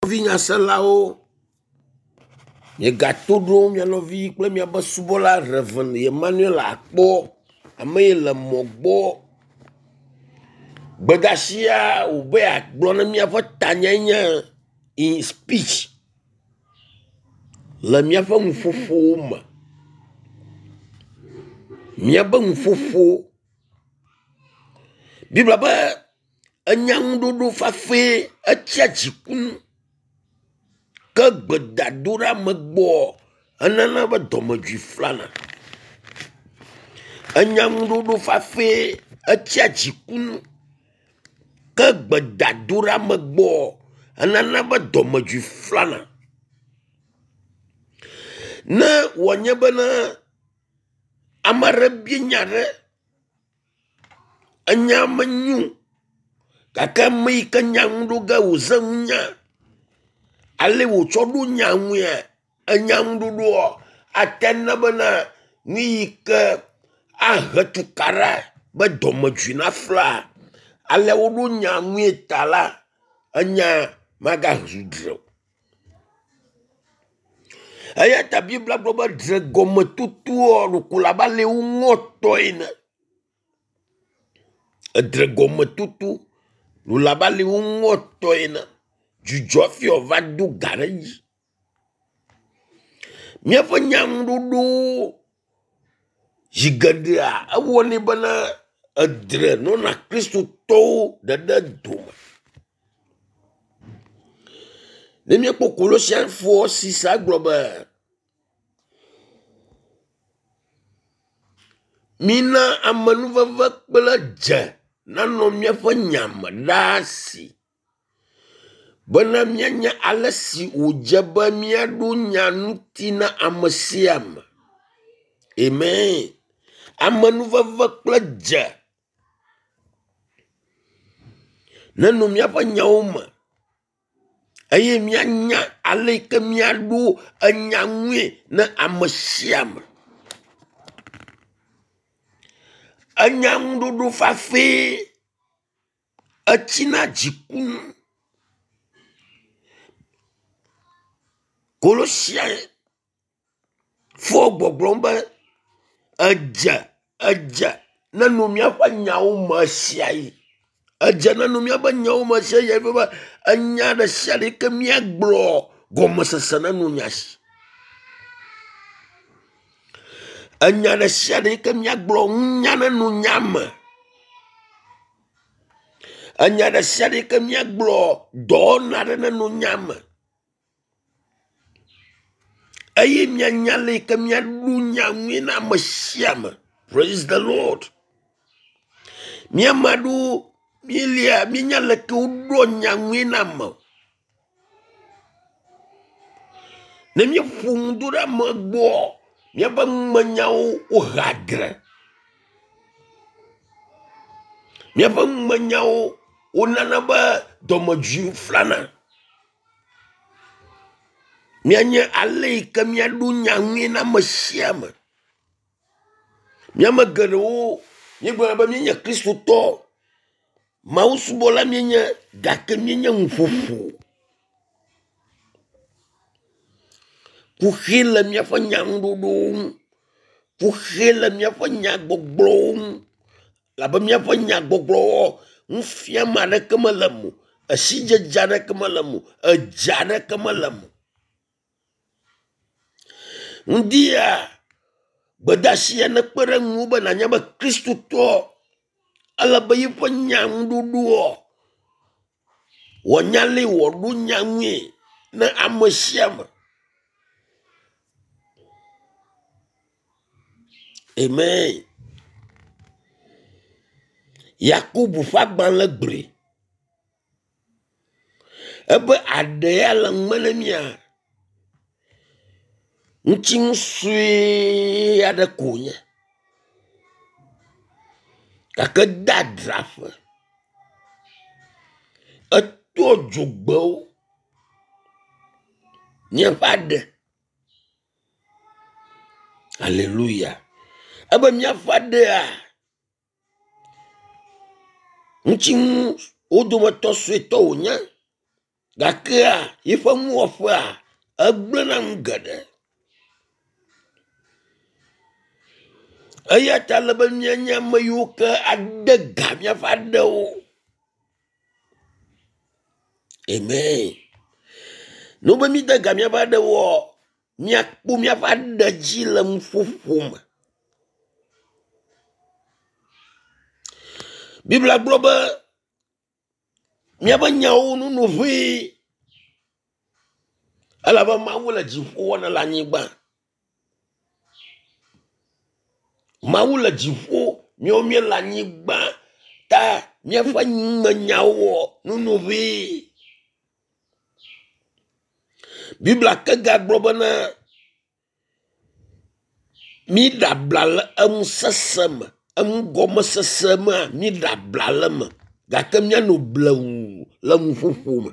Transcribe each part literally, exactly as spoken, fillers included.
Vinya selao. Ye gato dom ya no vi kple mia be subola Reverend Emmanuel Akpo ame le mogbo bedashia ube akblo na mia fa tanyanya in speech le mia fa mfofo ma mia ba mfofo bibla ba anyang dodo fa fe atia jikun ka gbedadura megbo anana ba domadwi flana anyang dodo fa fe atia jikun ka gbedadura megbo anana ba domadwi flana na wonye bana amara binyare anyamanyu kaka mai kanyang doga uzamnya ale wo chodu nyamwe anyang dodo atenna bana ni ka ahatukara ba domadwi na fla ale wo nyamwe tala anya maga hudro aya ta bibla globa dragoma tutu o kula bale ungoto ina dragoma tutu lula bale ungoto ina jujofi o vadu garaji mia fa nyang dudu jigadra awoni bana adre no na Kristo to dada duma le mia po Colossiens four six agloba mina amanuva vakbela ja nano mia fa nyama dasi bana mia nya alasi ujaba mia du nyanutina amasiam amen amanuva vakbela ja nano mia fa nyauma aye mia nya aleke mia du anyangwe na amasiam anyang dudu fafe achina jikun Colossiens four gbogbomba aja aja nanu mia fa nyao masiai aja nanu mia ba nyao masiai ba anya da shari ke mia glo gomo sasana nu nyas anya da shari ke mia glo nyana nu nyama anya da shari ke mia glo dona na nu nyama aye mia nyale ke mia dunya ngina masiama. Praise the Lord. Mia madu milia minyale ke udonya ngina ma ne mia fungdura magbo mia ba manyau ugadra mia ba manyau unana ba domadwi flana mia nya ale ke mia dunya ngina masiama mia magaro ni gba ba mia Kristo to mausubola mia gake mia mfufu puhila mia fa nyang dudung puhila mia fa nyag boglong laba mia fa nyag boglo mfia mara kemalamu asija jana kemalamu ajana kemalamu ndia badasia na perang uba nanya ba Kristo to ala bayi fa nyang dudu wanyale wodu nyangwe na amasiama. Amen. Yakubu fagban legbre. Ebe adea lang manemia. Nching sui ada kunya. Kaka dadrafa. Eto jugbau. Nyafade. Hallelujah. Ebe nyafade a. Nching odoma to sui to nya. gakea ifa muofa ablana ngade ayata labanya nyama yuka adega mya fadao. Amen. No ba mi daga mya fadao mya pu mya fada jila mfufuma. Bibla globa mya banyawo no no vi alaba mawula jifo wana la nyigba. Mawula jifo myomye la nyigba ta mya fa nyawo no no vi. Bibla kaga globa na mi dablal am sasama am goma sasama mi dablalama gakamya no blau lam fufuma.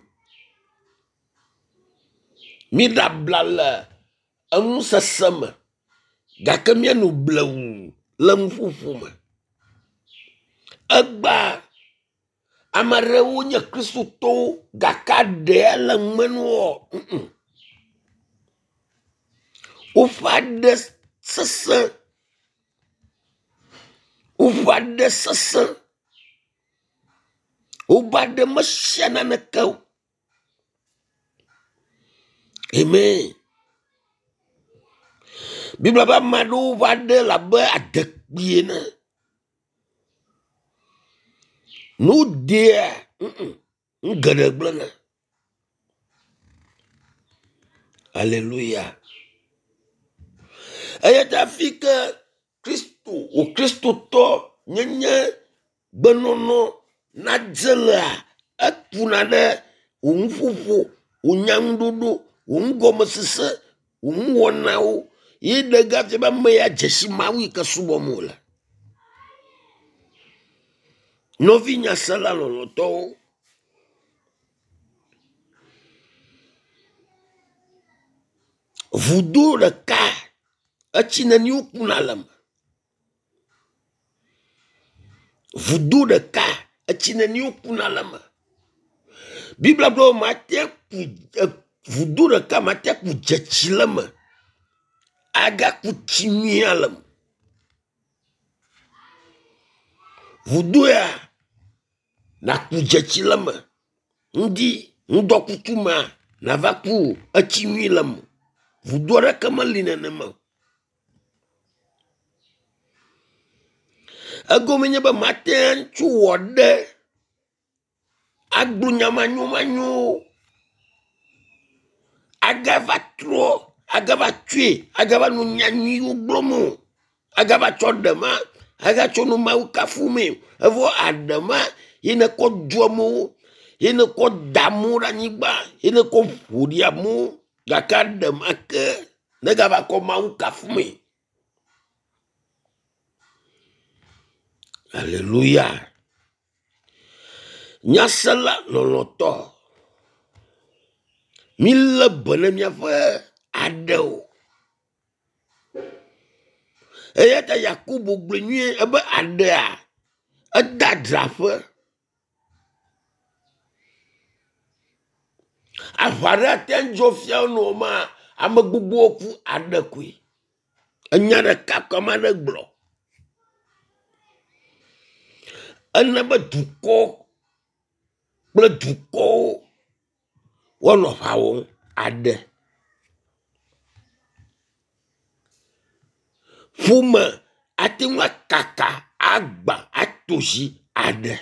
Mi dablal am sasama gakamya no blau lam fufuma. Agba amarewo nya Kristo to gakade la menwo mm -mm. Ufade sasa ufade sasa ubade mashana na kau. Amen. Bibla ba madu vade la ba adek biena. No dia ngada blana. Hallelujah. Ayata fika Kristo o Kristo to nyanya benono nadzela apunade umfufu unyamdudu umgoma sese umwonao yidega tiba meya jesimawi kasubomola. Novinya sala loloto vudu de ka achina ni ukunalam. Vudu de ka achina ni ukunalam. Bibla blo mate ku vudu de ka mate ku jachilama aga ku chimialam. Vudu ya na ku jachilama ndi ndokutuma na vaku achimilam. Vudu ra kamalina nama. Agomenya ba maten chuode agbunya manyu manyu agava tro agava tue agava nunyanyu blomo agava chodema aga chonu mau kafume avo adama yene ko duomo yene ko damura nyigba yene ko furiamu gakadema ke negava ko mau kafume. Hallelujah. Nyasala loloto mille bonne mia fa ado eyata Yakubu gbenye ebe ada adadrafe afara tenjo fia no ma amagbugbu oku adakui anyara kakamane glo anaba duko ble duko wono fawo ade fuma atinwa kaka agba atoshi ade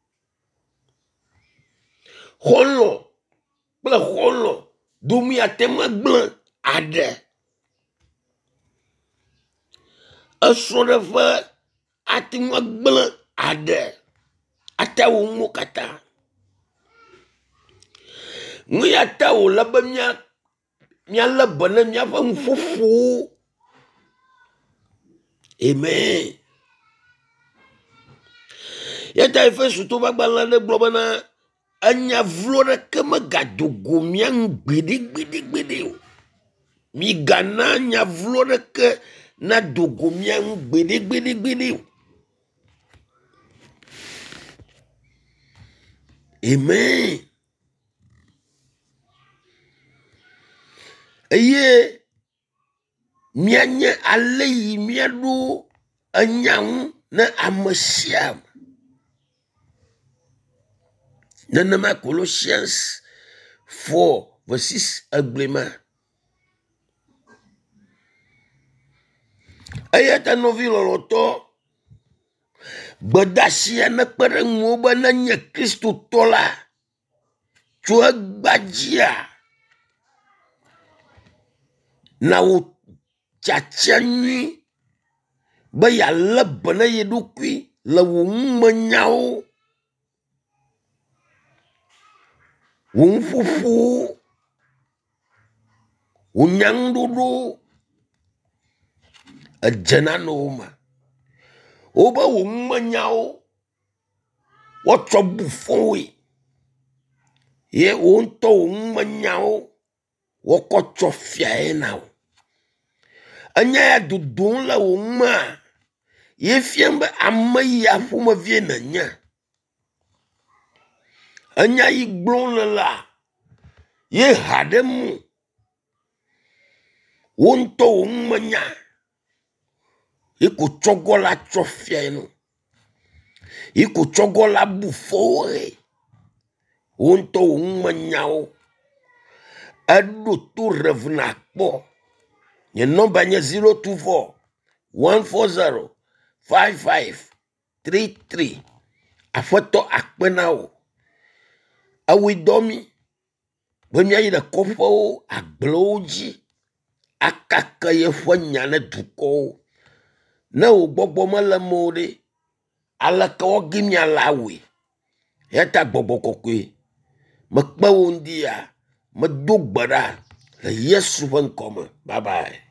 holo ble holo dumi atema gble ade asorofa atinwa gble ade atawo mukata nguya tawo labanya mya labana mya fa mfufu. Amen. Yata Efesu to bagbalane globana anya vlora kama gadugo mya ngbidi gbidi gbidi. Mi gana nya vlora ke na dugo mya ngbidi gbidi gbidi. Amen. eye mianye alei miadu anyang na amasiam nanama Colossians four verse six aglema ayata novilo loto Badasia na pereng ngoba nanya Kristu tola chua bajia na u chachanyi baya labana yedukwi la wung manyao wung fufu unyang dudu ajanano ma oba wung manyao wacho bufowi ye unto wung manyao wakocho fiaenao anya ya dudun la wung ma ye fiambe amaya fuma viena nya anya iglon la ye hademu unto wung manya iku chogola chofiaeno iku chogola bufowe unto wung manyao adu tu revna po ye nomba nye zero two four one four zero five five three three afoto akpenao awidomi bemya yida kofo agloji akaka ye fanyane duko na ugbogbo malamode alaka ogimya lawe yata gbogbo kokwe makpa wondia madogbara la Yesu van komen. Bye bye.